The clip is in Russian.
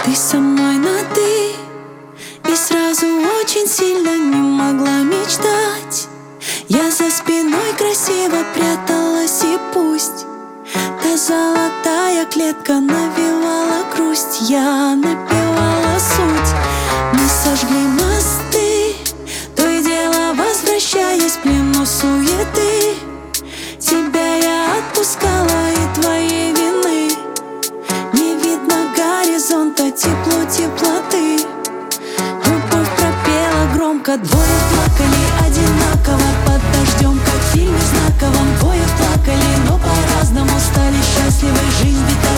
Ты со мной на «ты», и сразу очень сильно не могла мечтать. Я за спиной красиво пряталась, и пусть та золотая клетка навевала грусть, я напевала суть. Мы сожгли мосты, то и дело возвращаясь в плену суеты. Тебя я отпускала, и твоей вины не видно горизонта, тепло теплоты. Любовь пропела громко, двое плакали одинаково под дождем, как в фильме знаковом. Двое плакали, но по-разному стали счастливы. Жизнь ведь